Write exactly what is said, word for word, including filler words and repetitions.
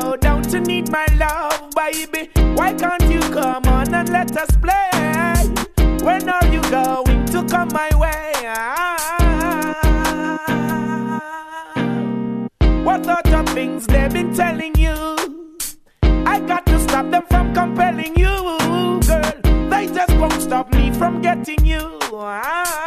go down to need my love, baby? Why can't you come on and let us play? When are you going to come my way? What sort of things they've been telling you? I got to stop them from compelling you, girl. They just won't stop me from getting you.